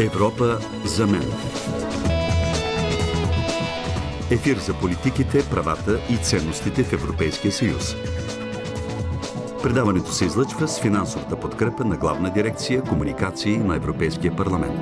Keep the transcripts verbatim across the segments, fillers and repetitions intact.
Европа за мен. Ефир за политиките, правата и ценностите в Европейския съюз. Предаването се излъчва с финансовата подкрепа на Главна дирекция комуникации на Европейския парламент.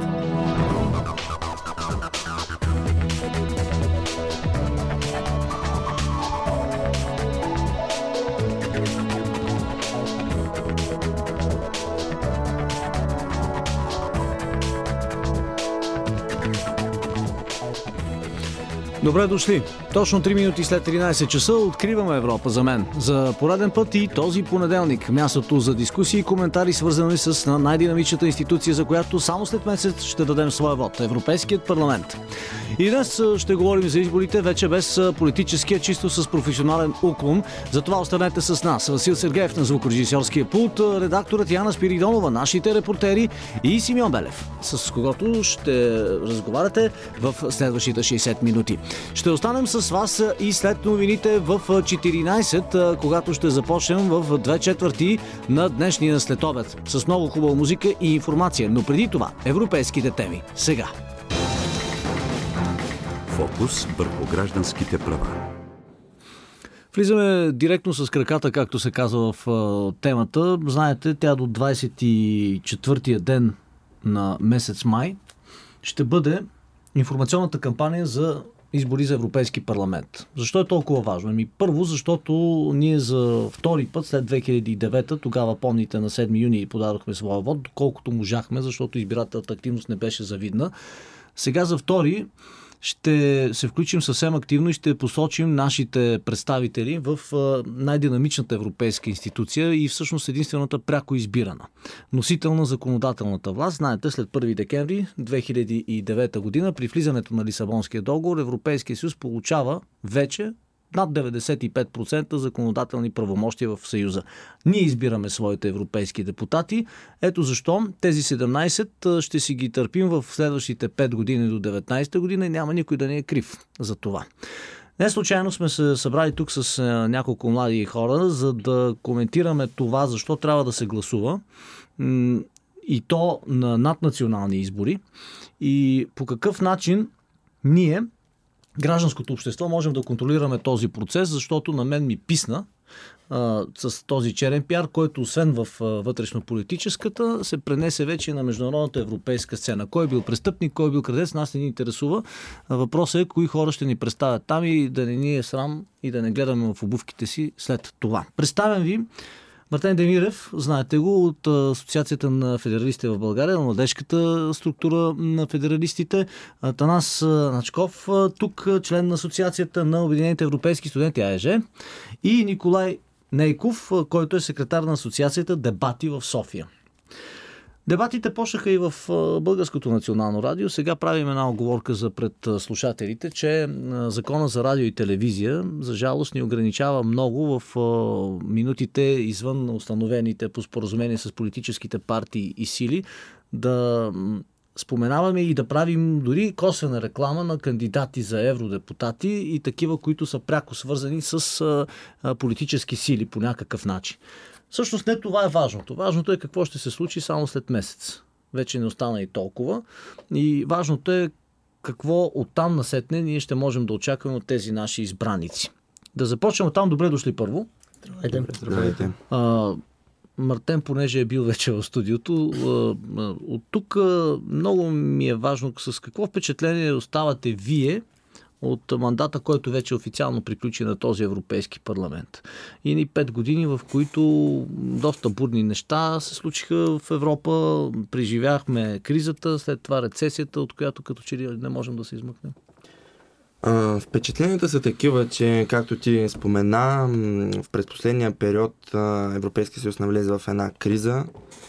Добре дошли! Точно три минути след тринайсет часа откриваме Европа за мен. За пореден път и този понеделник. Мястото за дискусии и коментари, свързани с най-динамичната институция, за която само след месец ще дадем своя вод – Европейският парламент. И днес ще говорим за изборите, вече без политическия, чисто с професионален уклон. Затова останете с нас. Васил Сергеев на звукорежисьорския пулт, редакторът Яна Спиридонова, нашите репортери и Симеон Белев, с когото ще разговаряте в следващите шейсет минути. Ще останем с вас и след новините в четиринайсет, когато ще започнем в две четвърти на днешния следобед с много хубава музика и информация. Но преди това, европейските теми. Сега. Фокус върху гражданските права. Влизаме директно с краката, както се казва в темата. Знаете, тя до двайсет и четвъртия ден на месец май ще бъде информационната кампания за избори за Европейски парламент. Защо е толкова важно? Ами първо, защото ние за втори път след две хиляди и девета, тогава помните на седми юни подадохме своя вод, доколкото можахме, защото избирателната активност не беше завидна. Сега за втори ще се включим съвсем активно и ще посочим нашите представители в най-динамичната европейска институция и всъщност единствената пряко избирана. Носител на законодателната власт. Знаете, след първи декември две хиляди и девета година при влизането на Лисабонския договор Европейския съюз получава вече над деветдесет и пет процента законодателни правомощия в Съюза. Ние избираме своите европейски депутати. Ето защо тези седемнайсет ще си ги търпим в следващите пет години до деветнайсета година и няма никой да не е крив за това. Не случайно сме се събрали тук с няколко млади хора, за да коментираме това, защо трябва да се гласува и то на наднационални избори и по какъв начин ние, гражданското общество, можем да контролираме този процес, защото на мен ми писна а, с този черен пиар, който освен в а, вътрешно-политическата се пренесе вече на международната европейска сцена. Кой е бил престъпник, кой е бил крадец, нас не ни интересува. А, въпросът е кои хора ще ни представят там и да не ни е срам и да не гледаме в обувките си след това. Представям ви Мартен Демирев, знаете го, от Асоциацията на федералистите в България, на младежката структура на федералистите. Атанас Начков, тук член на Асоциацията на Обединените европейски студенти АЕЖ. И Николай Нейков, който е секретар на Асоциацията Дебати в София. Дебатите почнаха и в Българското национално радио. Сега правим една оговорка за пред слушателите, че закона за радио и телевизия за жалост ни ограничава много в минутите извън установените по споразумение с политическите партии и сили да споменаваме и да правим дори косвена реклама на кандидати за евродепутати и такива, които са пряко свързани с политически сили по някакъв начин. Всъщност не това е важното. Важното е какво ще се случи само след месец. Вече не остана и толкова. И важното е какво оттам насетне ние ще можем да очакваме от тези наши избраници. Да започнем оттам. Добре дошли първо. Здравейте. Здравейте. А, Мартен, понеже е бил вече в студиото, а, а, от тук а, много ми е важно с какво впечатление оставате вие от мандата, който вече официално приключи на този Европейски парламент. И ни пет години, в които доста бурни неща се случиха в Европа. Преживяхме кризата, след това рецесията, от която като че ли не можем да се измъкнем. А, впечатленията са такива, че както ти спомена, в предпоследния период Европейския съюз навлезе в една криза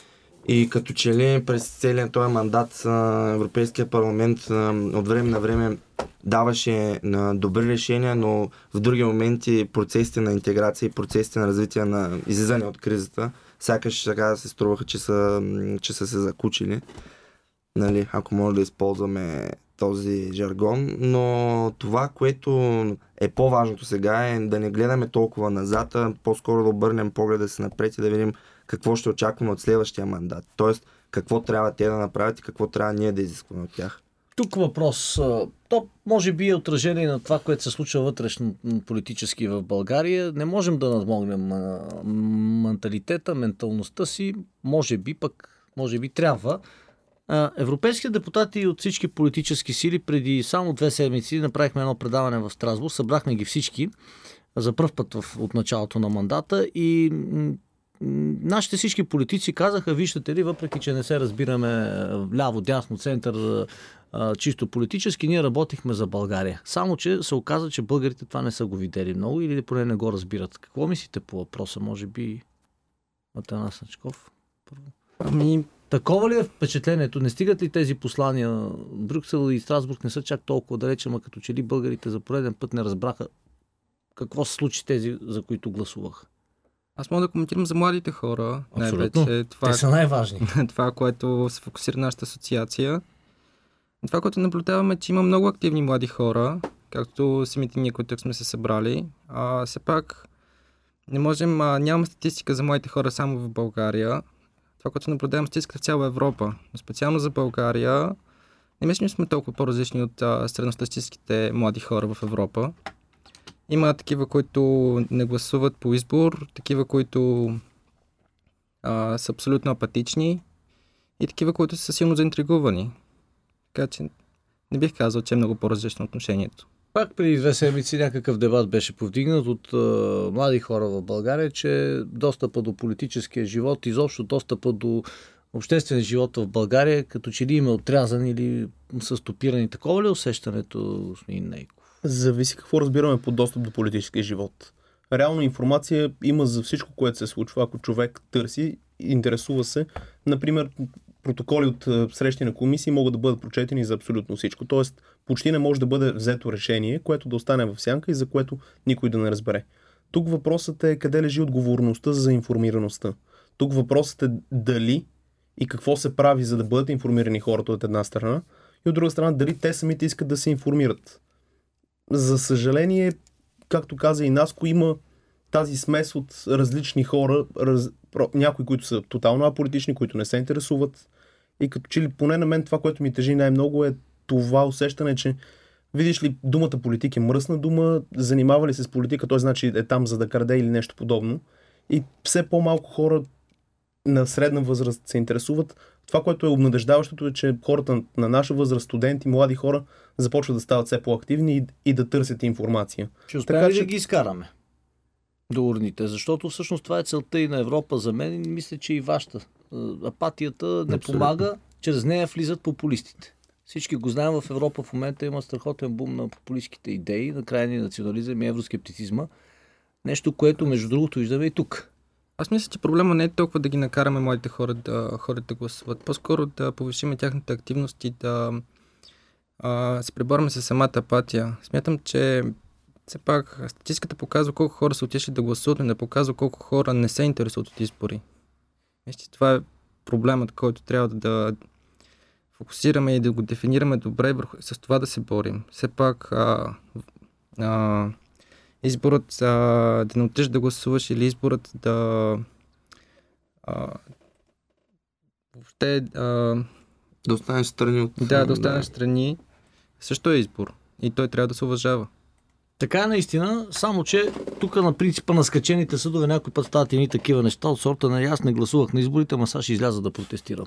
и като че ли през целият този мандат Европейския парламент от време на време даваше на добри решения, но в други моменти процесите на интеграция и процесите на развитие на излизане от кризата сякаш така да се струваха, че са, че са се закучили. Нали, ако може да използваме този жаргон, но това, което е по-важното сега е да не гледаме толкова назад, а по-скоро да обърнем погледа си напред и да видим какво ще очакваме от следващия мандат. Тоест, какво трябва те да направят и какво трябва ние да изискваме от тях. Тук въпрос. То може би е отражение на това, което се случва вътрешно политически в България. Не можем да надмогнем менталитета, менталността си. Може би пък, може би трябва. Европейски депутати от всички политически сили преди само две седмици направихме едно предаване в Страсбург. Събрахме ги всички за пръв път в, от началото на мандата и м- нашите всички политици казаха, виждате ли, въпреки че не се разбираме ляво, дясно, център, чисто политически, ние работихме за България. Само, че се оказа, че българите това не са го видели много или поне не го разбират. Какво мислите по въпроса? Може би Атанас Начков? Първо. Ами... Такова ли е впечатлението? Не стигат ли тези послания? Брюксел и Страсбург не са чак толкова далече, ама като че ли българите за пореден път не разбраха какво се случи тези, за които гласуваха? Аз мога да коментирам за младите хора. Абсолютно. Най-вече. Това, те са най-важни. Това, което се фокусира нашата асоциация. Това, което наблюдаваме, че има много активни млади хора, както самите ние, които сме се събрали. А, все пак не можем, а, нямаме статистика за младите хора само в България. Това, което наблюдаваме, статистиката в цяла Европа. Но специално за България, не мисля, че сме толкова по-различни от а, средностатистическите млади хора в Европа. Има такива, които не гласуват по избор, такива, които а, са абсолютно апатични и такива, които са силно заинтригувани. Така че не бих казал, че е много по-различно отношението. Пак преди две седмици някакъв дебат беше повдигнат от а, млади хора в България, че достъпа до политическия живот, изобщо достъпа до обществения живот в България, като че ли им е отрязан или са стопирани. Такова ли е усещането, господин Нейков? Зависи какво разбираме под достъп до политическия живот. Реално информация има за всичко, което се случва, ако човек търси, интересува се. Например, протоколи от срещи на комисии могат да бъдат прочетени за абсолютно всичко. Тоест, почти не може да бъде взето решение, което да остане в сянка и за което никой да не разбере. Тук въпросът е къде лежи отговорността за информираността. Тук въпросът е дали и какво се прави, за да бъдат информирани хората от една страна и от друга страна дали те самите искат да се информират. За съжаление, както каза и Наско, има тази смес от различни хора, раз... някои, които са тотално аполитични, които не се интересуват. И като че ли поне на мен това, което ми тежи най-много е това усещане, че видиш ли, думата политик е мръсна дума, занимава ли се с политика, той значи е там за да краде или нещо подобно. И все по-малко хора на средна възраст се интересуват. Това, което е обнадеждаващото е, че хората на наша възраст, студенти, млади хора, започват да стават все по-активни и, и да търсят информация. Ще успеем ли да ги изкараме до урните? Защото всъщност това е целта и на Европа за мен и мисля, че и вашата. Апатията не Абсолютно. помага, чрез нея влизат популистите. Всички го знаем, в Европа в момента има страхотен бум на популистските идеи, на крайния национализъм и евроскептицизма. Нещо, което между другото виждаме и тук. Аз мисля, че проблема не е толкова да ги накараме младите хора да, хора да гласуват. По-скоро да повишим тяхната активност и да а, се преборим с самата апатия. Смятам, че все пак статистиката показва колко хора са отишли да гласуват, но не показва колко хора не се интересуват от избори. Мисля, че това е проблемът, който трябва да, да фокусираме и да го дефинираме добре, върху, с това да се борим. Все пак а, а, изборът а, да не отидеш да гласуваш или изборът да а, въобще а, Да останеш страни от... да, да останеш страни също е избор и той трябва да се уважава. Така е наистина, само че тук на принципа на скачените съдове някой път стават едни такива неща от сорта на аз не гласувах на изборите, ама сега ще изляза да протестирам.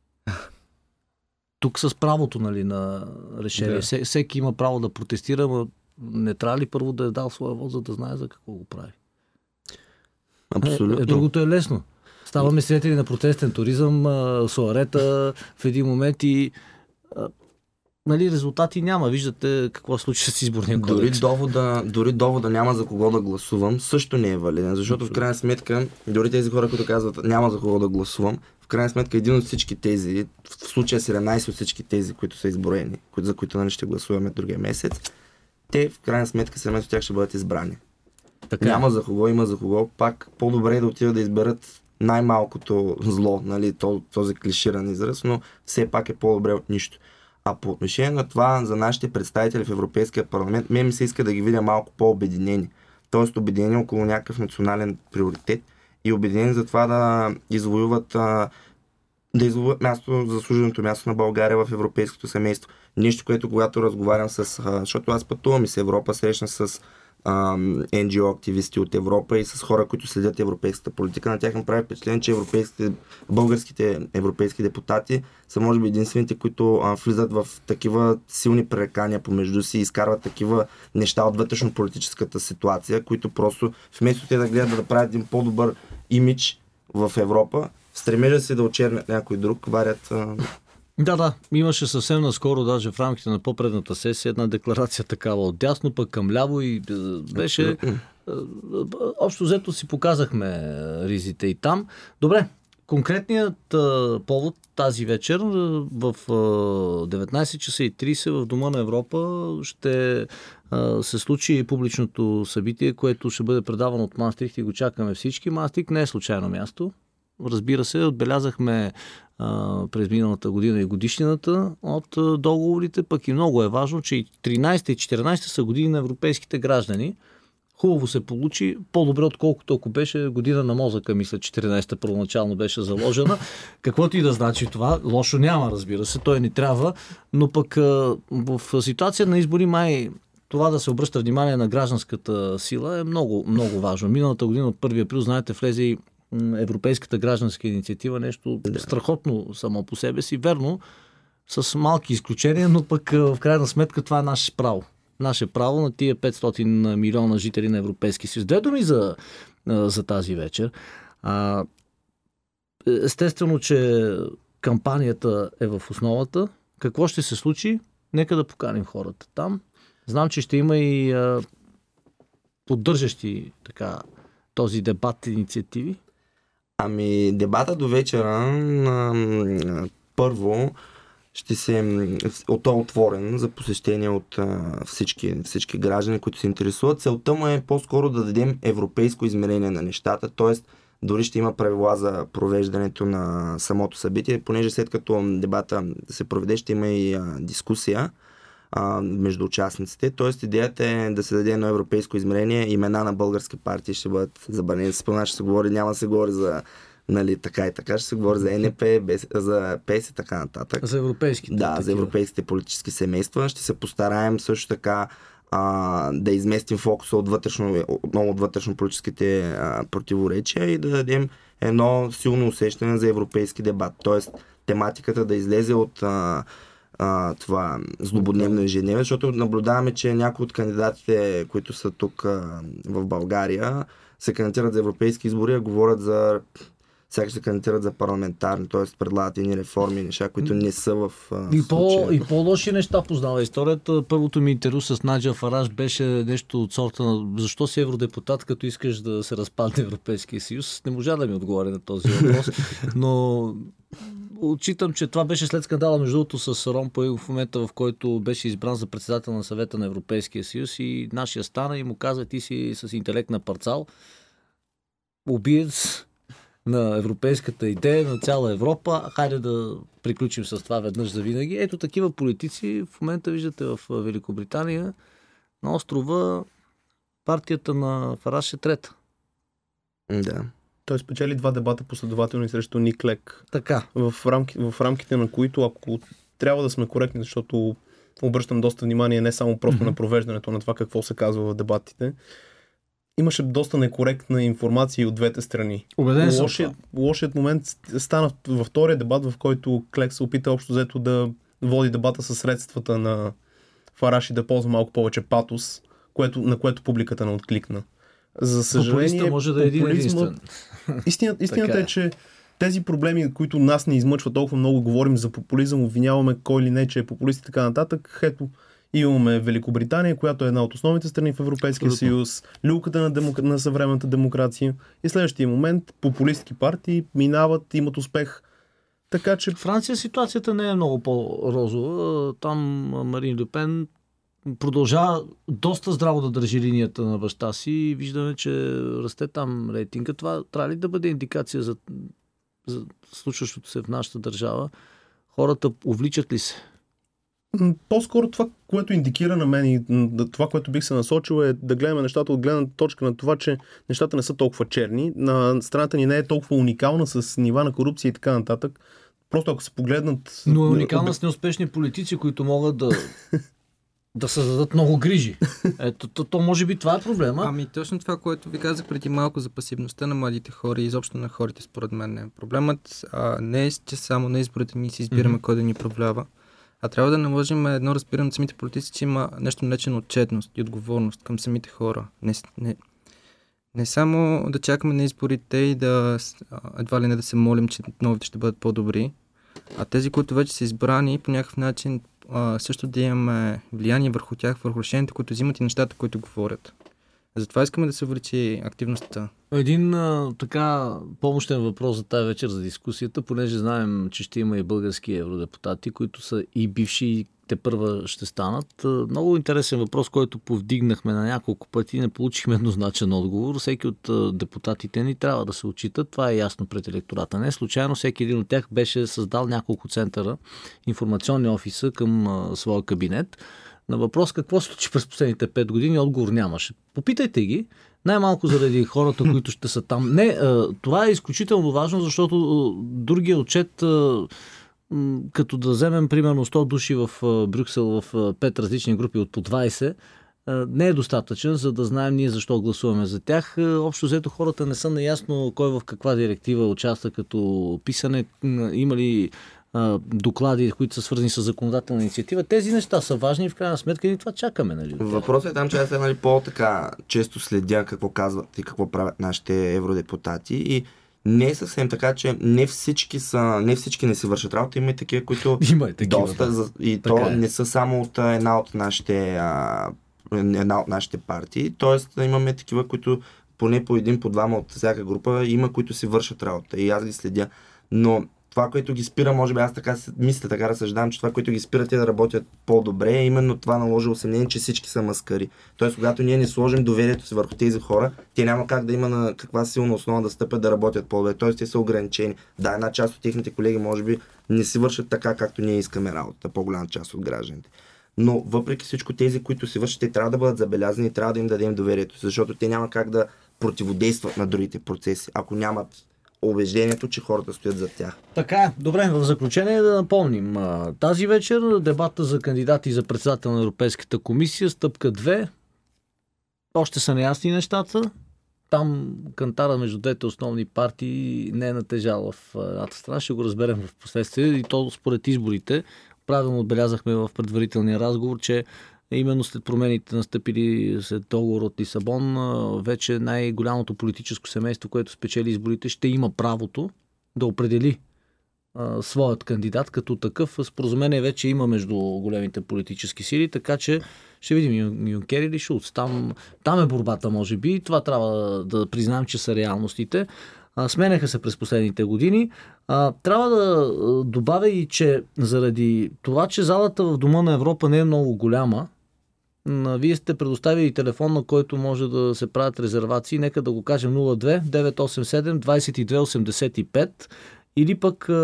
Тук с правото, нали, на решение. Да. Се, всеки има право да протестира, но не трябва ли първо да е дал своя вот, за да знае за какво го прави? Абсолютно. Е, е, другото е лесно. Ставаме свидетели на протестен туризъм, суарета в един момент и а, нали, резултати няма. Виждате какво се случи с изборния кодекс. Дори довода, дори довода няма за кого да гласувам, също не е валиден, защото в крайна сметка, дори тези хора, които казват няма за кого да гласувам, в крайна сметка един от всички тези, в случая седемнайсет от всички тези, които са изброени, за които нали, ще гласуваме другия месец, те в крайна сметка седемнайсет от тях ще бъдат избрани. Така. Няма за кого, има за кого. Пак по-добре е да отидат да изберат най-малкото зло, нали, този клиширан израз, но все пак е по-добре от нищо. А по отношение на това за нашите представители в Европейския парламент, мен ми се иска да ги видя малко по-обединени. Тоест обединени около някакъв национален приоритет и обединени за това да извоюват а, да извоюват място, заслуженото място на България в европейското семейство. Нещо, което когато разговарям с... А, защото аз пътувам и с Европа, срещна с а, ен джи о активисти от Европа и с хора, които следят европейската политика. На тях им прави впечатление, че европейските, българските европейски депутати са може би единствените, които а, влизат в такива силни пререкания помежду си и изкарват такива неща от вътрешно-политическата ситуация, които просто вместо те да гледат да правят един по-добър имидж в Европа, в стремежа си да очернят някой друг, варят... А... Да, да. Имаше съвсем наскоро, даже в рамките на по-предната сесия, една декларация такава от дясно, пък към ляво и беше... Общо взето си показахме ризите и там. Добре, конкретният а, повод тази вечер в а, деветнайсет часа и трийсет в Дома на Европа ще а, се случи публичното събитие, което ще бъде предавано от Маастрихт и го чакаме всички. Маастрихт не е случайно място. Разбира се, отбелязахме а, през миналата година и годишнината от а, договорите, пък и много е важно, че и тринайсета и четиринайсета са години на европейските граждани. Хубаво се получи, по-добре отколкото ако беше година на мозъка, мисля, четиринайсета първоначално беше заложена. Каквото и да значи това, лошо няма, разбира се, той ни трябва, но пък а, в ситуация на избори май това да се обръща внимание на гражданската сила е много, много важно. Миналата година от първи април, знаете, влезе и Европейската гражданска инициатива, нещо да. страхотно само по себе си, верно, с малки изключения, но пък в крайна сметка това е наше право. Наше право на тия петстотин милиона жители на Европейски съюз. Две думи за, за тази вечер. А, естествено, че кампанията е в основата. Какво ще се случи? Нека да поканим хората там. Знам, че ще има и а, поддържащи така този дебат инициативи. Ами, дебата до вечера първо ще се от отворен за посещение от а, всички, всички граждани, които се интересуват. Целта му е по-скоро да дадем европейско измерение на нещата, т.е. дори ще има правила за провеждането на самото събитие, понеже след като дебата се проведе, ще има и а, дискусия а, между участниците. Т.е. идеята е да се даде едно европейско измерение. Имена на български партии ще бъдат забранени. Спомена, ще се говори, няма да се говори за нали, така и така, ще се говори за ен еп, за ПЕС и така нататък. За европейските. Да, такива. за европейските политически семейства. Ще се постараем също така а, да изместим фокуса от вътрешно, отново от вътрешно-политическите а, противоречия и да дадем едно силно усещане за европейски дебат. Тоест, тематиката да излезе от а, а, това злободневно ежедневие, защото наблюдаваме, че някои от кандидатите, които са тук а, в България, се кандидатират за европейски избори, а говорят за сякаш се кандидатират за парламентарни, т.е. предлагат едни реформи, неща, които не са в а, и, по, и по-лоши неща познава историята. Първото ми интервю с Наджа Фараш беше нещо от сорта на защо си евродепутат, като искаш да се разпадне Европейския съюз. Не можа да ми отговори на този въпрос, но отчитам, че това беше след скандала между другото с Ромпой в момента, в който беше избран за председател на съвета на Европейския съюз и нашия стана и му каза: ти си с интелект на парцал, убиец на европейската идея, на цяла Европа. Хайде да приключим с това веднъж за винаги. Ето такива политици в момента виждате в Великобритания. На острова партията на Фараш е трета. Да. Той спечели два дебата последователни срещу Ник Лек. Така. В, рамки, в рамките на които, ако трябва да сме коректни, защото обръщам доста внимание не само просто mm-hmm. на провеждането на това какво се казва в дебатите, имаше доста некоректна информация от двете страни. Убеден съм. Лошият, лошият момент стана във втория дебат, в който Клек се опита общо взето да води дебата със средствата на Фараш и да ползва малко повече патос, което, на което публиката не откликна. За съжаление, може да е един единствен. Истината, истината е, че тези проблеми, които нас не измъчват толкова много, говорим за популизъм, обвиняваме кой или не, че е популист и така нататък. Ето, имаме Великобритания, която е една от основните страни в Европейския Абсолютно. съюз, люлката на, демок... на съвременната демокрация. И следващия момент популистки партии минават, имат успех. Така че... Франция ситуацията не е много по-розова. Там Марин Ле Пен продължава доста здраво да държи линията на баща си и виждаме, че расте там рейтинга. Това трябва ли да бъде индикация за, за случващото се в нашата държава? Хората увличат ли се? По-скоро това, което индикира на мен и това, което бих се насочил, е да гледаме нещата от гледна точка на това, че нещата не са толкова черни. На страната ни не е толкова уникална с нива на корупция и така нататък. Просто ако се погледнат... Но е уникална с неуспешни политици, които могат да, да създадат много грижи. Ето, то, то може би това е проблема. Ами точно това, което ви казах преди малко за пасивността на младите хора и изобщо на хората, според мен е. Проблемът а, не е, че само на изборите ние си избираме mm-hmm. кой да ни управлява, а трябва да наложим едно разбиране от самите политици, че има нещо наречено отчетност и отговорност към самите хора. Не, не, не само да чакаме на изборите и да едва ли не да се молим, че новите ще бъдат по-добри, а тези, които вече са избрани, по някакъв начин а, също да имаме влияние върху тях, върху решенията, които взимат и нещата, които говорят. Затова искаме да се увеличи активността. Един а, така помощен въпрос за тази вечер за дискусията, понеже знаем, че ще има и български евродепутати, които са и бивши, и те първа ще станат. Много интересен въпрос, който повдигнахме на няколко пъти, не получихме еднозначен отговор. Всеки от депутатите ни трябва да се отчитат. Това е ясно пред електората. Не случайно всеки един от тях беше създал няколко центъра, информационни офиса към а, своя кабинет. На въпрос какво се случи през последните пет години, отговор нямаше. Попитайте ги, най-малко заради хората, които ще са там. Не, това е изключително важно, защото другия отчет, като да вземем примерно сто души в Брюксел в пет различни групи от по двайсет, не е достатъчен, за да знаем ние защо гласуваме за тях. Общо взето хората не са наясно кой в каква директива участва като писане, има ли доклади, които са свързани с законодателна инициатива. Тези неща са важни и в крайна сметка и това чакаме. Нали? Въпросът е там, че аз нали, по-така често следя какво казват и какво правят нашите евродепутати и не е съвсем така, че не всички са, не всички не си вършат работа, има и такива, които има и такива, доста, да. И така то е. Не са само от една от нашите а, една от нашите партии, т.е. имаме такива, които поне по един, по двама от всяка група има, които си вършат работа и аз ги следя, но това, което ги спира, може би аз така мисля, така разсъждавам, че това, което ги спира те да работят по-добре, е именно това наложи съмнение, че всички са маскари. Тоест, когато ние не сложим доверието си върху тези хора, те няма как да има на каква силна основа да стъпят да работят по-добре. Тоест, те са ограничени. Да, една част от техните колеги, може би, не си вършат така, както ние искаме работата, по-голяма част от гражданите. Но въпреки всичко, тези, които си вършат, те трябва да бъдат забелязани и трябва да им дадем доверието, защото те няма как да противодействат на другите процеси, ако нямат убеждението, че хората стоят зад тях. Така е. Добре, в заключение да напомним. Тази вечер дебата за кандидати за председател на Европейската комисия, стъпка две. Още са неясни нещата. Там кантара между двете основни партии не е натежала в едната страна. Ще го разберем в последствие. И то според изборите. Правилно отбелязахме в предварителния разговор, че именно след промените настъпили след договор от Лисабон, вече най-голямото политическо семейство, което спечели изборите, ще има правото да определи а, своят кандидат като такъв. Споразумение вече има между големите политически сили, така че ще видим Юнкер или Шулц. Там, там е борбата, може би. Това трябва да признаем, че са реалностите. А, сменяха се през последните години. А, трябва да добавя и, че заради това, че залата в Дома на Европа не е много голяма, вие сте предоставили телефон, на който може да се правят резервации. Нека да го кажем нула две девет осем седем двайсет и две осемдесет и пет или пък а,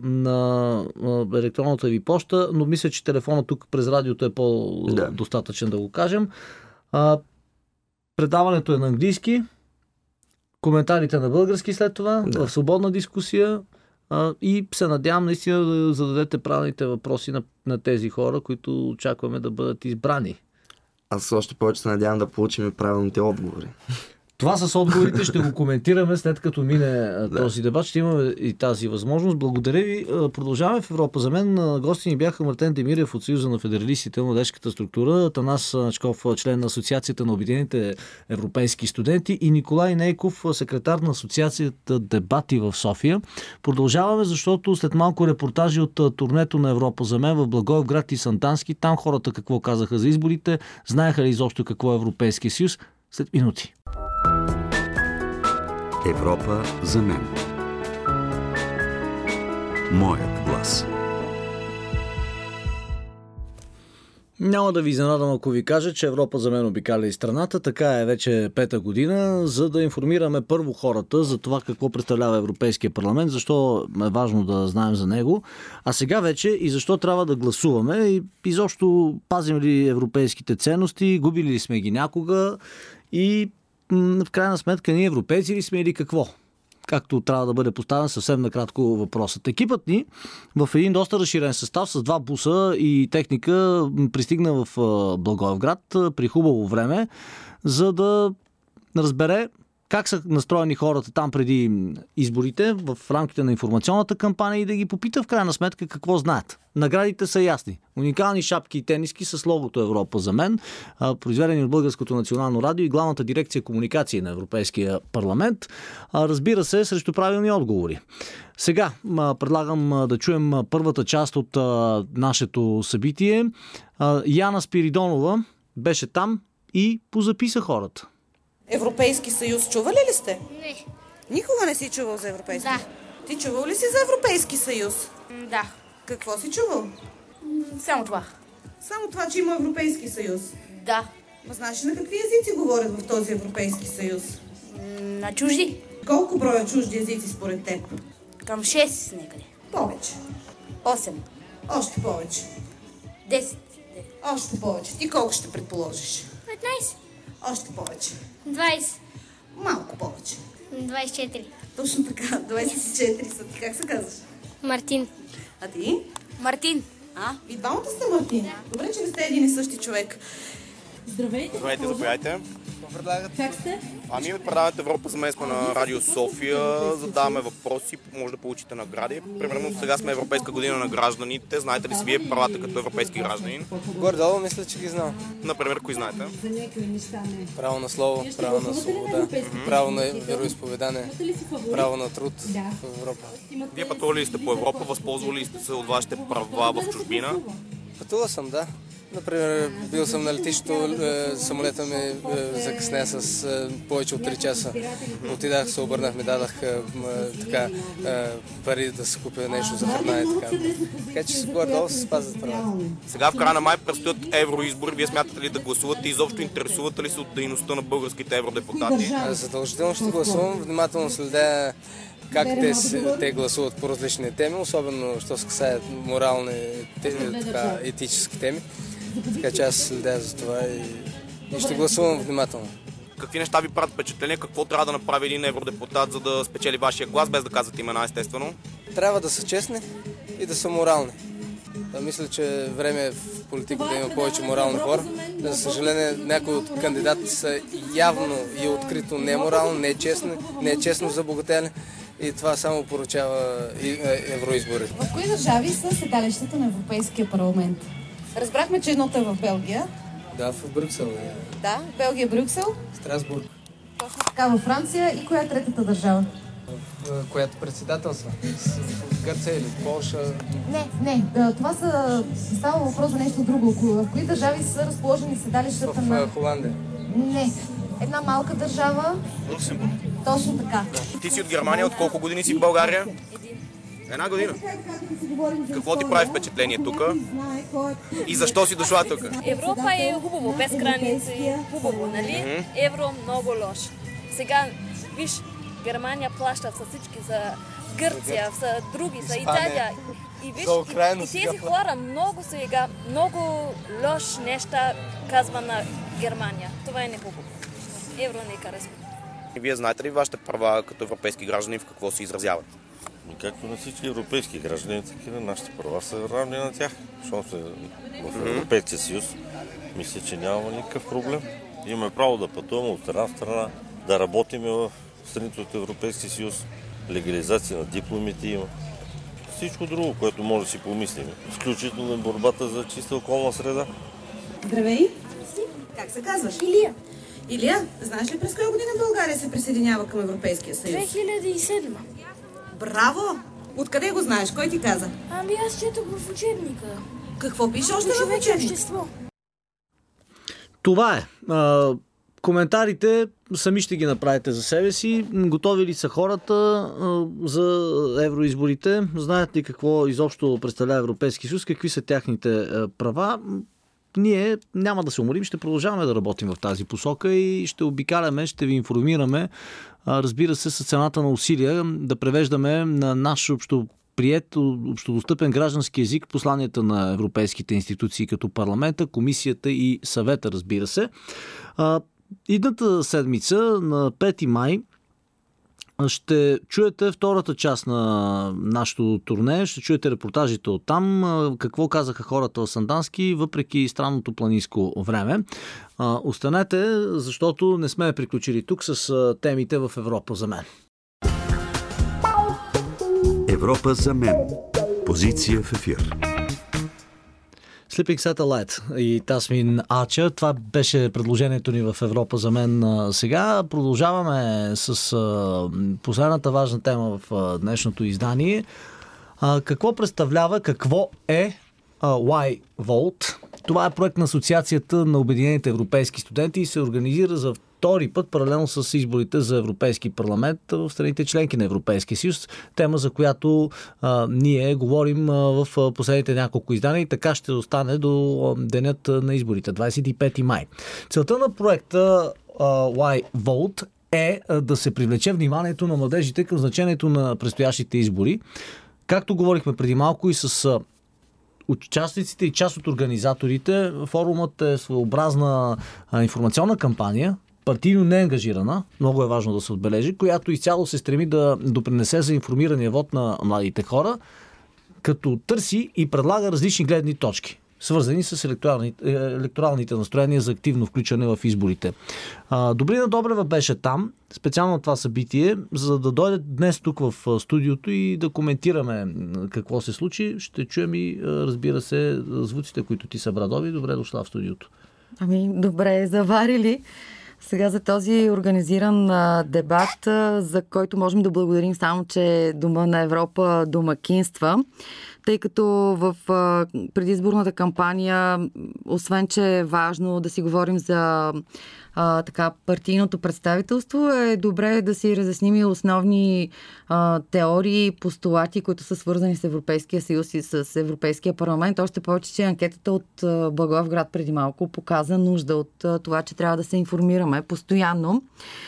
на а, електронната ви поща, но мисля, че телефонът тук през радиото е по-достатъчен да го кажем. А, предаването е на английски, коментарите на български след това, да. В свободна дискусия а, и се надявам наистина да зададете правилните въпроси на, на тези хора, които очакваме да бъдат избрани. Аз още повече се надявам да получим и правилните отговори. Това с отговорите ще го коментираме след като мине този дебат. Ще имаме и тази възможност. Благодаря ви. Продължаваме в Европа. За мен гости ни бяха Мартен Демирев от Съюза на федералистите на младежката структура, Танас Начков, член на Асоциацията на обединените европейски студенти и Николай Нейков, секретар на Асоциацията Дебати в София. Продължаваме, защото след малко репортажи от турнето на Европа за мен в Благоевград и Сандански, там хората какво казаха за изборите, знаеха ли изобщо какво е Европейския съюз, след минути. Европа за мен. Моят глас. Няма да ви изненадам, ако ви кажа, че Европа за мен обикаля и страната. Така е вече пета година, за да информираме първо хората за това какво представлява Европейския парламент, защо е важно да знаем за него, а сега вече и защо трябва да гласуваме и изобщо пазим ли европейските ценности, губили ли сме ги някога и в крайна сметка ние европейци ли сме или какво? както трябва да бъде поставен, съвсем накратко въпросът. Екипът ни в един доста разширен състав с два буса и техника пристигна в Благоевград при хубаво време, за да разбере как са настроени хората там преди изборите в рамките на информационната кампания и да ги попита в крайна сметка какво знаят. Наградите са ясни. Уникални шапки и тениски с логото Европа за мен, произведени от Българското национално радио и главната дирекция комуникации на Европейския парламент. Разбира се, срещу правилни отговори. Сега предлагам да чуем първата част от нашето събитие. Яна Спиридонова беше там и позаписа хората. Европейски съюз чували ли сте? Не. Никога не си чувал за Европейски? Да. Ти чувал ли си за Европейски съюз? Да. Какво си чувал? Само това. Само това, че има Европейски съюз. Да. Ма знаеш ли на какви езици говорят в този Европейски съюз? На чужди? Колко броя чужди езици според теб? Към шест някъде. Повече. осем. Още повече. десет. Още повече. Ти колко ще предположиш? петнайсет. Още повече. двайсет. Малко повече. двайсет и четири. Точно така. двайсет и четири са. Ти как се казваш? Мартин. А ти? Мартин. А, ви двамата сте Мартин. Добре, че не сте един и същи човек. Здравейте. Здравейте, заповядайте. Как сте? Ами от предаването Европа за мен сме на Радио София, задаваме въпроси, може да получите награди. Примерно сега сме Европейска година на гражданите. Знаете ли си вие правата като европейски гражданин? Горе-долу мисля, че ги знам. Например, кои знаете? Право на слово, право на свобода, право на вероизповедание, право на труд в Европа. Вие пътували ли сте по Европа, възползвали ли сте се от вашите права в чужбина? Пътувал съм, да. Например, бил съм на летището, самолета ми закъсня с повече от три часа. Отидах, се обърнах, ми дадах така, пари да си купя нещо за храна и така. Така че горе-долу се спазват правата. Сега в края на май предстоят евроизбори. Вие смятате ли да гласувате и изобщо интересувате ли се от дейността на българските евродепутати? Задължително ще гласувам, внимателно следя как те, те гласуват по различни теми, особено що се касаят морални, така, етически теми. Така че аз следя за това и, и ще гласувам внимателно. Какви неща ви правят впечатление? Какво трябва да направи един евродепутат, за да спечели вашия глас, без да казвате имена, естествено? Трябва да са честни и да са морални. Да, мисля, че е време в политика да има повече морални хора. За съжаление, някои от кандидатите са явно и открито неморални, не честни, не е честно забогатели. И това само поручава евроизборите. В кои държави са седалищата на Европейския парламент? Разбрахме, че едното е в Белгия. Да, в Брюксел е. Да, Белгия, Брюксел. Страсбург. Точно така, във Франция. И коя е третата държава? В която председателства? В Гърция или Полша? Не, не. Това са... става въпрос за нещо друго. В кои държави са разположени седалищата в, на... В Холандия. Не. Една малка държава. Люксембург. Точно така. Ти си от Германия, от колко години си в България? Една година. Какво ти прави впечатление тук? И защо си дошла тук? Европа е хубаво, без граници, хубаво, нали? Mm-hmm. Евро много лош. Сега, виж, Германия плаща за всички, за Гърция, за други, за Италия. И виж, и, и тези хора много сега, много лош неща казва на Германия. Това е не хубаво. Евро не харесва. И вие знаете ли вашите права като европейски граждани в какво се изразяват? Както на всички европейски граждани, такива нашите права са равни на тях. Защото сме в Европейския съюз, мисля, че нямаме никакъв проблем. Имаме право да пътуваме от страна в страна, да работим в страните от Европейския съюз, легализация на дипломите има. Всичко друго, което може да си помислим. Включително и борбата за чиста околна среда. Здравей! Как се казваш? Илия. Илия, знаеш ли през коя година България се присъединява към Европейския съюз? две хиляди и седма. Браво! Откъде го знаеш? Кой ти каза? Ами аз четох в учебника. Какво пише още в учебника? Това е. А, коментарите сами ще ги направите за себе си. Готови ли са хората а, за евроизборите? Знаят ли какво изобщо представлява Европейски съюз? Какви са тяхните а, права? Ние няма да се уморим, ще продължаваме да работим в тази посока и ще обикаляме, ще ви информираме, разбира се, с цената на усилия да превеждаме на наш общо приет, общодостъпен граждански език посланията на европейските институции като парламента, комисията и съвета, разбира се. Идната седмица на пети май Ще чуете втората част на нашото турне, ще чуете репортажите от там, какво казаха хората в Сандански, въпреки странното планинско време. Останете, защото не сме приключили тук с темите в Европа за мен. Европа за мен. Позиция в ефир. Sleeping Satellite и Тасмин Ача. Това беше предложението ни в Европа за мен сега. Продължаваме с последната важна тема в днешното издание. Какво представлява, какво е Y Volt? Това е проект на Асоциацията на Обединените европейски студенти и се организира за втори път паралелно с изборите за Европейски парламент в страните членки на Европейския съюз. Тема, за която а, ние говорим а, в последните няколко издания и така ще остане до а, денят на изборите, двадесет и пети май. Целта на проекта а, Y Volt е а, да се привлече вниманието на младежите към значението на предстоящите избори. Както говорихме преди малко и с а, участниците и част от организаторите, форумът е своеобразна а, информационна кампания, партийно неангажирана, много е важно да се отбележи, която изцяло се стреми да допринесе за информирания вод на младите хора, като търси и предлага различни гледни точки, свързани с електоралните, електоралните настроения за активно включване в изборите. Добрина Добрева беше там, специално на това събитие, за да дойде днес тук в студиото и да коментираме какво се случи. Ще чуем и, разбира се, звуците, които ти събра. Доби, добре дошла в студиото. Ами, добре, заварили. Сега за този организиран а, дебат, а, за който можем да благодарим само, че Дома на Европа домакинства, тъй като в а, предизборната кампания, освен че е важно да си говорим за а, така, партийното представителство, е добре да си разясним и основни а, теории, постулати, които са свързани с Европейския съюз и с Европейския парламент. Още повече, че анкетата от а, Благоевград преди малко показа нужда от а, това, че трябва да се информираме постоянно.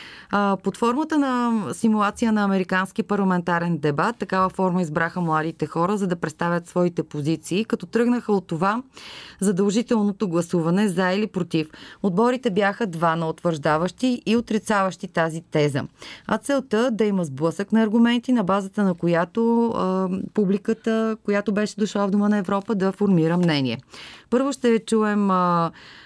Под формата на симулация на американски парламентарен дебат, такава форма избраха младите хора, за да представят своите позиции, като тръгнаха от това задължителното гласуване за или против. Отборите бяха два на утвърждаващи и отрицаващи тази теза. А целта да има сблъсък на аргументи, на базата на която а, публиката, която беше дошла в Дома на Европа, да формира мнение. Първо ще чуем а,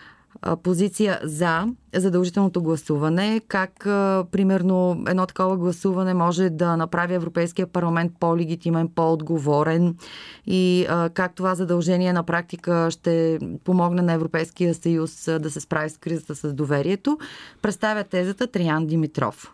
позиция за задължителното гласуване, как а, примерно едно такова гласуване може да направи Европейския парламент по-легитимен, по-отговорен и а, как това задължение на практика ще помогне на Европейския съюз а, да се справи с кризата с доверието. Представя тезата Триан Димитров.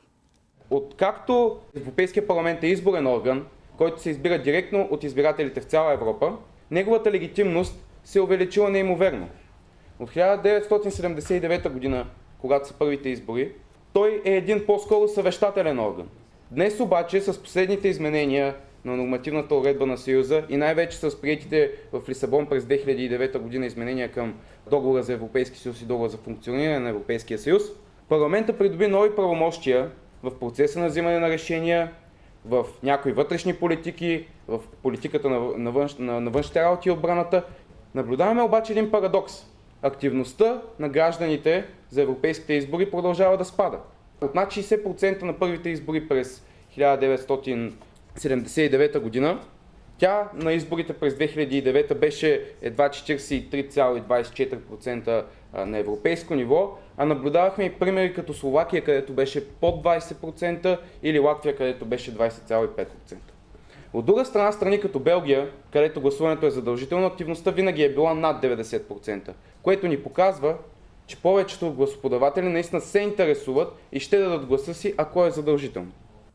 Откакто Европейския парламент е изборен орган, който се избира директно от избирателите в цяла Европа, неговата легитимност се е увеличила неимоверно. От хиляда деветстотин седемдесет и девета година, когато са първите избори, той е един по-скоро съвещателен орган. Днес обаче с последните изменения на нормативната уредба на Съюза и най-вече с приетите в Лисабон през две хиляди и девета година изменения към Договора за Европейски съюз и Договора за функциониране на Европейския съюз, парламентът придоби нови правомощия в процеса на взимане на решения, в някои вътрешни политики, в политиката на, на, външ, на, на външните работи и отбраната. Наблюдаваме обаче един парадокс. Активността на гражданите за европейските избори продължава да спада. От над шейсет процента на първите избори през хиляда деветстотин седемдесет и девета година, тя на изборите през две хиляди и девета беше едва четиридесет и три цяло двадесет и четири процента на европейско ниво, а наблюдавахме и примери като Словакия, където беше под двадесет процента, или Латвия, където беше двадесет цяло пет процента. От друга страна, страни като Белгия, където гласуването е задължително, активността винаги е била над деветдесет процента, което ни показва, че повечето гласоподаватели наистина се интересуват и ще дадат гласа си, ако е задължително.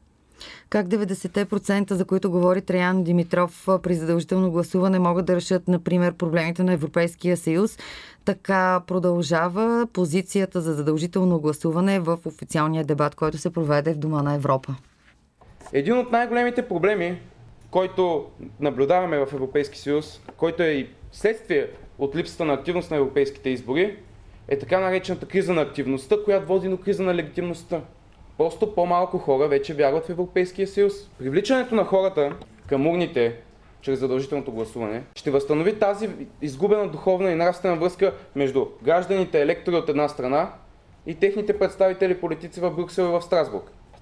Как деветдесет процента, за които говори Триан Димитров, при задължително гласуване могат да решат, например, проблемите на Европейския съюз, така продължава позицията за задължително гласуване в официалния дебат, който се проведе в Дома на Европа. Един от най-големите проблеми, който наблюдаваме в Европейския съюз, който е и следствие от липсата на активност на европейските избори, е така наречената криза на активността, която води до криза на легитимността. Просто по-малко хора вече вярват в Европейския съюз. Привличането на хората към урните чрез задължителното гласуване ще възстанови тази изгубена духовна и нравствена връзка между гражданите електори от една страна и техните представители политици в Брюксел и в Страсбург.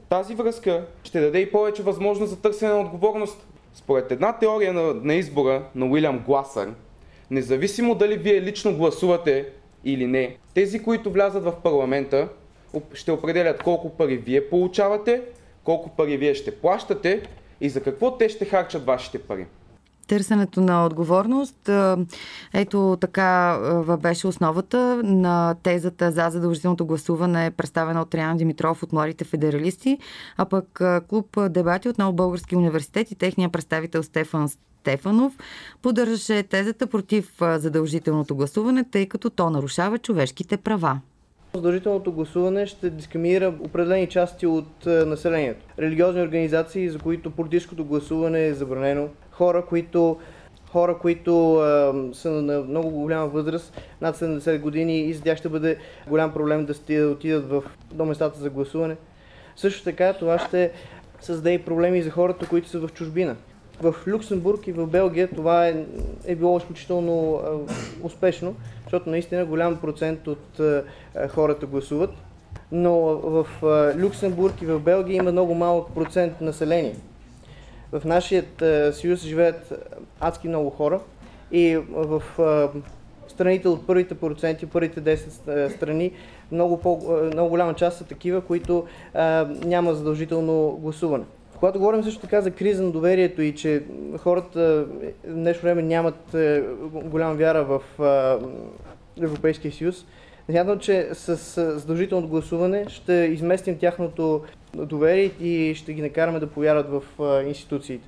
Тази връзка ще даде и повече възможност за търсене на отговорност. Според една теория на, на избора на Уилям Гласър, независимо дали вие лично гласувате или не, тези, които влязат в парламента, ще определят колко пари вие получавате, колко пари вие ще плащате и за какво те ще харчат вашите пари. Търсенето на отговорност, ето така беше основата на тезата за задължителното гласуване, представена от Триан Димитров от Младите федералисти, а пък клуб Дебати от Нов български университет и техния представител Стефан Стефанов поддържаше тезата против задължителното гласуване, тъй като то нарушава човешките права. Задължителното гласуване ще дискриминира определени части от населението. Религиозни организации, за които политическото гласуване е забранено. Хора, които, хора, които а, са на много голяма възраст, над седемдесет години, и за тях ще бъде голям проблем да отидат в, до местата за гласуване. Също така това ще създаде и проблеми за хората, които са в чужбина. В Люксембург и в Белгия това е, е било изключително а, успешно, защото наистина голям процент от а, хората гласуват, но в а, Люксембург и в Белгия има много малък процент население. В нашия съюз живеят адски много хора и в а, страните от първите проценти, първите десет страни, много, по, много голяма част са такива, които а, няма задължително гласуване. Когато говорим също така за криза на доверието и че хората в днешно време нямат голяма вяра в Европейския съюз, смятам, че с задължителното гласуване ще изместим тяхното доверие и ще ги накараме да повярват в институциите.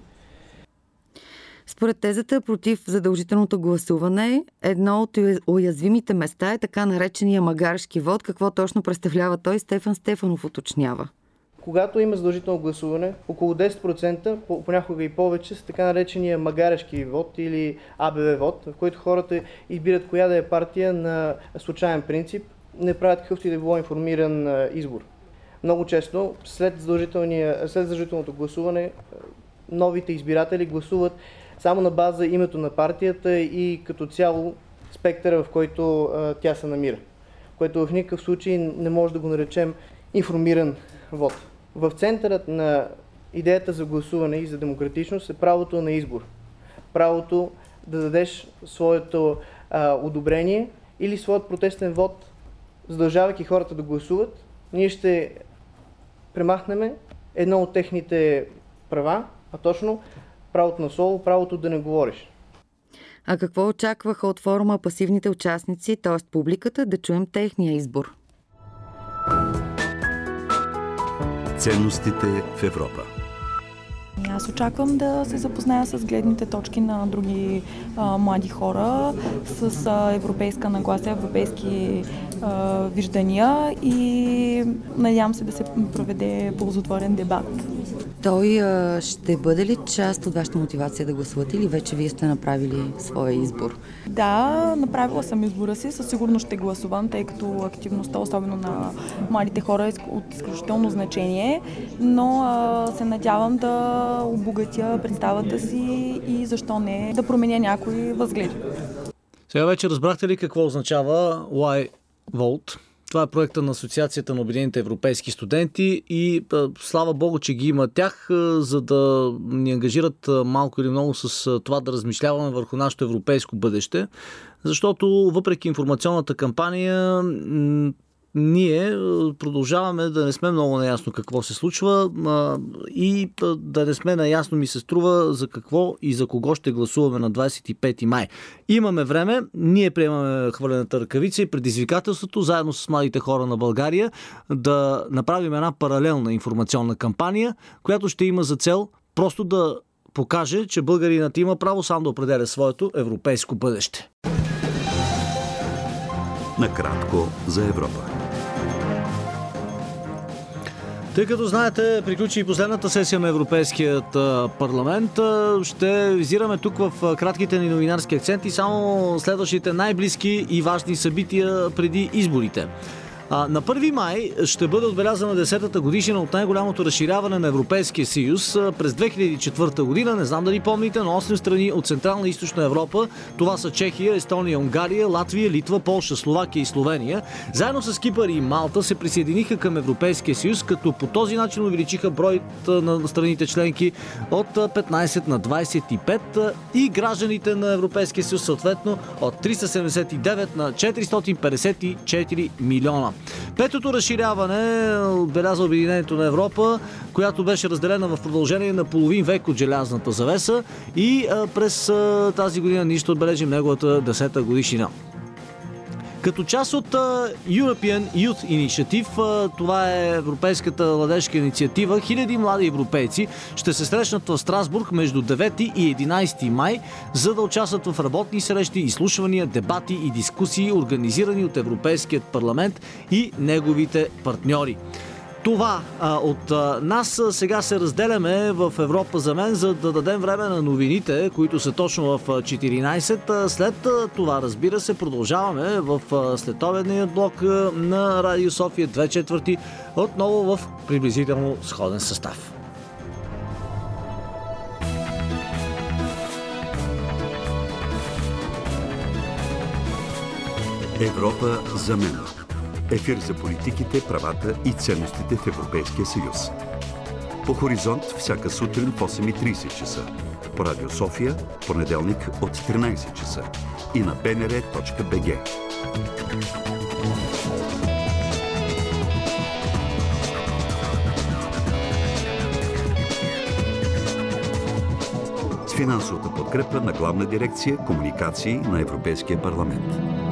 Според тезата против задължителното гласуване, едно от уязвимите места е така наречения магарешки вод. Какво точно представлява той? Стефан Стефанов уточнява. Когато има задължително гласуване, около десет процента, понякога и повече, са така наречения магарешки вод или А Б В вод, в който хората избират коя да е партия на случайен принцип, не правят какъвто и да било информиран избор. Много често, след, след задължителното гласуване, новите избиратели гласуват само на база името на партията и като цяло спектъра, в който а, тя се намира, което в никакъв случай не може да го наречем информиран вод. В центърът на идеята за гласуване и за демократичност е правото на избор. Правото да дадеш своето а, одобрение или своят протестен вод, задължавайки хората да гласуват, ние ще премахнем едно от техните права, а точно правото на слово, правото да не говориш. А какво очакваха от форума пасивните участници, т.е. публиката, да чуем техния избор? Ценностите в Европа. Аз очаквам да се запозная с гледните точки на други а, млади хора, с а, европейска нагласа, европейски а, виждания и надявам се да се проведе ползотворен дебат. Той а, ще бъде ли част от вашата мотивация да гласувате или вече вие сте направили своя избор? Да, направила съм избора си, със сигурност ще гласувам, тъй като активността, особено на младите хора, е от изключително значение, но а, се надявам да обогатя представата си и защо не да променя някои възгледи. Сега вече разбрахте ли какво означава Why Vote? Това е проекта на Асоциацията на обединените европейски студенти и а, слава Богу, че ги има тях, а, за да ни ангажират а, малко или много с а, това да размишляваме върху нашето европейско бъдеще, защото въпреки информационната кампания м- ние продължаваме да не сме много наясно какво се случва а, и а, да не сме наясно, ми се струва, за какво и за кого ще гласуваме на двадесет и пети май. Имаме време, ние приемаме хвърлената ръкавица и предизвикателството, заедно с младите хора на България, да направим една паралелна информационна кампания, която ще има за цел просто да покаже, че българинът има право сам да определя своето европейско бъдеще. Накратко за Европа. Тъй като знаете, приключи и последната сесия на Европейският парламент, ще визираме тук в кратките ни новинарски акценти само следващите най-близки и важни събития преди изборите. А, на първи май ще бъде отбелязана десетата годишнина от най-голямото разширяване на Европейския съюз през две хиляди и четвърта година. Не знам дали помните, но осем страни от Централна и Източна Европа, това са Чехия, Естония, Унгария, Латвия, Литва, Полша, Словакия и Словения, заедно с Кипър и Малта се присъединиха към Европейския съюз, като по този начин увеличиха броят на страните членки от петнайсет на двайсет и пет и гражданите на Европейския съюз съответно от триста седемдесет и девет на четиристотин петдесет и четири милиона. Петото разширяване отбеляза обединението на Европа, която беше разделена в продължение на половин век от желязната завеса и а, през а, тази година ние ще отбележим неговата десета годишнина. Като част от uh, European Youth Initiative, uh, това е европейската младежка инициатива, хиляди млади европейци ще се срещнат в Страсбург между девети и единайсети май, за да участват в работни срещи, изслушвания, дебати и дискусии, организирани от Европейският парламент и неговите партньори. Това а, от а, нас сега се разделяме в Европа за мен, за да дадем време на новините, които са точно в четиринайсет. След а, това, разбира се, продължаваме в а, следобедния блок а, на Радио София две четвърти, отново в приблизително сходен състав. Европа за мен. Ефир за политиките, правата и ценностите в Европейския съюз. По Хоризонт всяка сутрин в осем и трийсет часа. По Радио София, понеделник от тринайсет часа. И на би ен ер точка би джи. С финансовата подкрепа на Главна дирекция Комуникации на Европейския парламент.